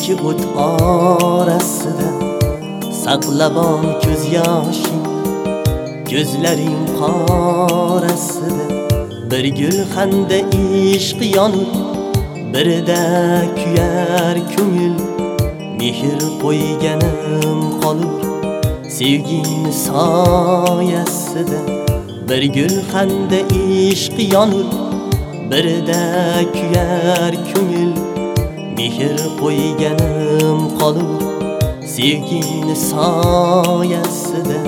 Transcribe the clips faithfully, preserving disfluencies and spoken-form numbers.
ikki o't orasida saqlabon ko'z yoshing, ko'zlaring qorasida bir gulxanda ishq yonur, birida kuyar ko'ngil. Mehr qo'yganim qolur sevging soyasida, bir gulxanda ishq yonur, birida kuyar ko'ngil. Mehr qo'yganim qolur sevging soyasida.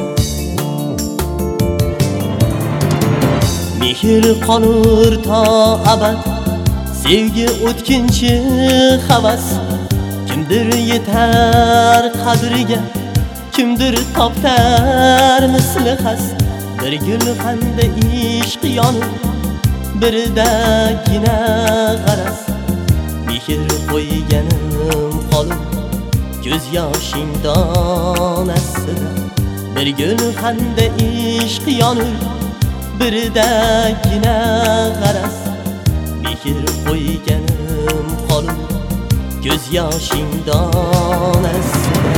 Mehr qolur to abad, sevgi o'tkinchi havas. Kimdir yetar qadriga, kimdir toptar misli xas. Bir gulxanda ishq yonur, biridagina g'araz. Mehr qo'yganim qolur ko'z yoshing donasida, bir gulxanda ishq yonur, biridagina g'araz. Mehr qo'yganim qolur ko'z yoshing donasida.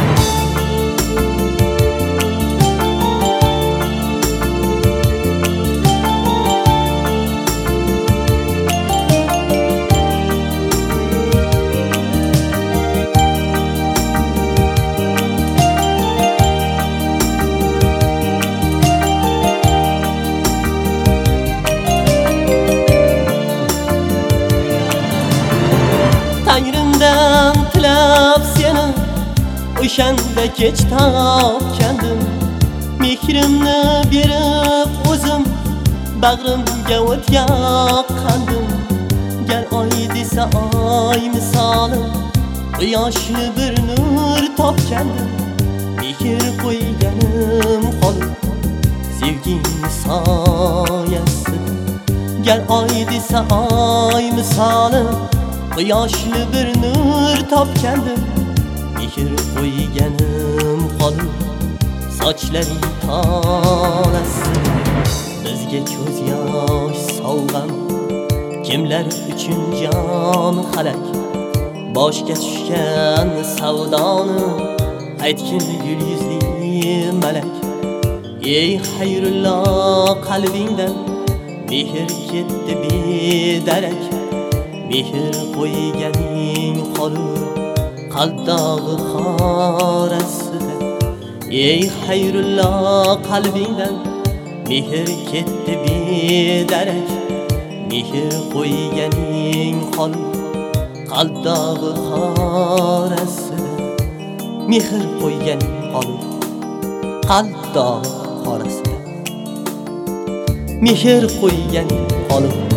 Tangrimdan tilab seni o'shanda kech topgandim. Mehrimni berib o'zim bag'rimga o't yoqqandim. Gar oy desa oy misoli, quyoshli bir nur topgandim. Mehr qo'yganim qolur sevging soyasida, gar oy desa oy misoli, quyoshli bir nur topgandim. Mehr qo'yganim qolur sochlaring tolasida, bizga ko'z yosh sovg'am, kimlar uchun jon halak. Boshga tushgan savdoni aytgin gul yuzli malak. Ey Xayrullo qalbingdan mehr ketdi bedarak. Mehr qo'yganing qolur qalbdog'i qorasida, ey Xayrullo qalbingdan mehr ketdi bedarak. Mehr qo'yganing qolur qalbdog'i qorasida, mehr qo'yganing qolur qalbdog'i qorasida, mehr qo'yganing qolur